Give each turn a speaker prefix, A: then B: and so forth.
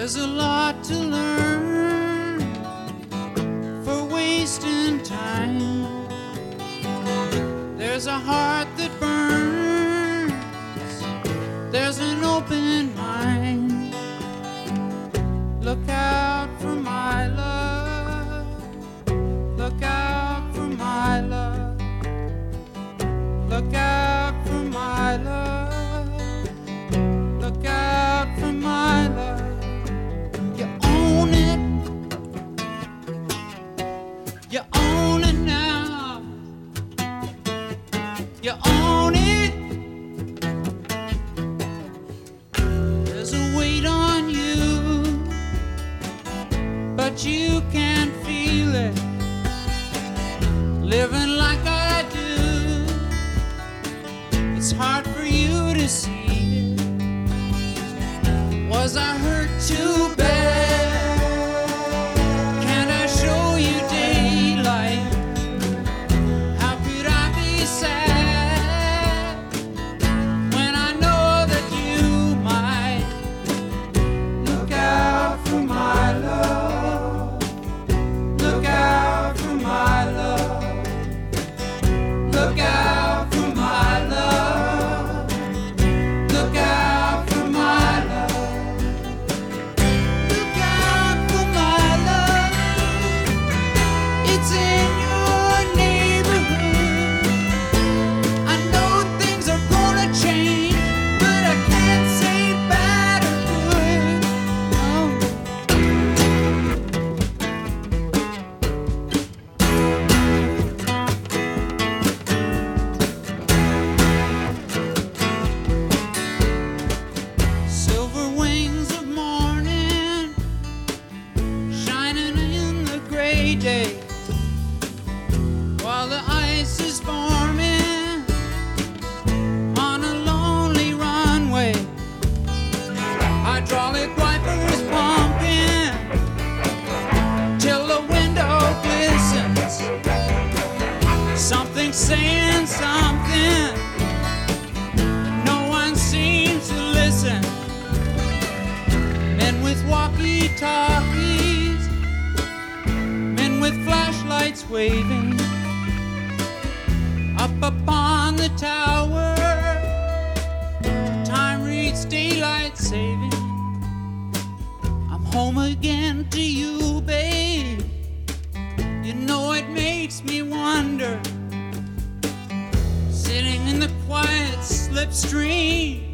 A: There's a lot to learn for wasting time. There's a heart that burns. There's an open mind. Look out for my love. Look out for my love. Look out for my love. Look out for my love. You own it. You own it now. You own it. There's a weight on you, but you can't feel it. Living like I do, it's hard for you to see it. Was I hurt too bad? Can't I show you daylight? How could I be sad when I know that you might? Look out for my love. Look out for my love. Look out for my love. Look out for my love. Look out for my love. It's in your neighborhood. I know things are gonna change, but I can't say bad or good. Silver wings of morning shining in the gray day, while the ice is forming on a lonely runway. Hydraulic wipers pumping till the window glistens. Something saying something, no one seems to listen. Men with walkie-talkies, men with flashlights waving, up upon the tower, time reads daylight saving. I'm home again to you, babe. You know it makes me wonder, sitting in the quiet slipstream,